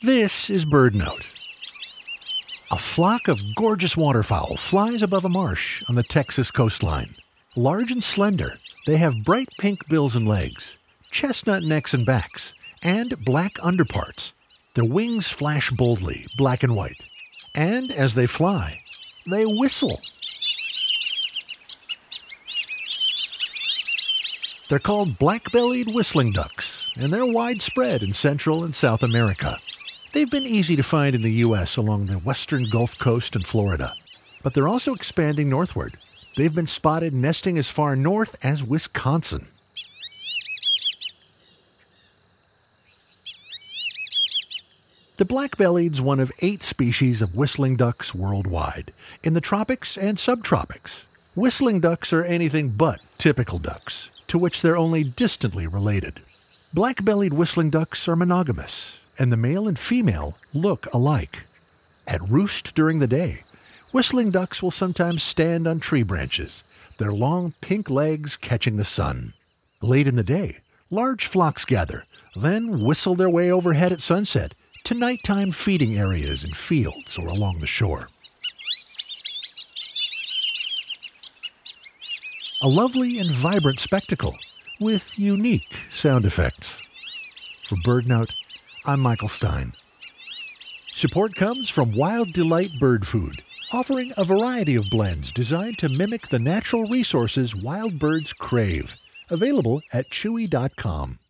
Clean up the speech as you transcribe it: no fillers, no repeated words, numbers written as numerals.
This is BirdNote. A flock of gorgeous waterfowl flies above a marsh on the Texas coastline. Large and slender, they have bright pink bills and legs, chestnut necks and backs, and black underparts. Their wings flash boldly, black and white. And as they fly, they whistle. They're called black-bellied whistling ducks, and they're widespread in Central and South America. They've been easy to find in the U.S. along the western Gulf Coast and Florida. But they're also expanding northward. They've been spotted nesting as far north as Wisconsin. The black-bellied's one of 8 species of whistling ducks worldwide, in the tropics and subtropics. Whistling ducks are anything but typical ducks, to which they're only distantly related. Black-bellied whistling ducks are monogamous, and the male and female look alike. At roost during the day, whistling ducks will sometimes stand on tree branches, their long pink legs catching the sun. Late in the day, large flocks gather, then whistle their way overhead at sunset to nighttime feeding areas in fields or along the shore. A lovely and vibrant spectacle with unique sound effects. For BirdNote, I'm Michael Stein. Support comes from Wild Delight Bird Food, offering a variety of blends designed to mimic the natural resources wild birds crave. Available at chewy.com.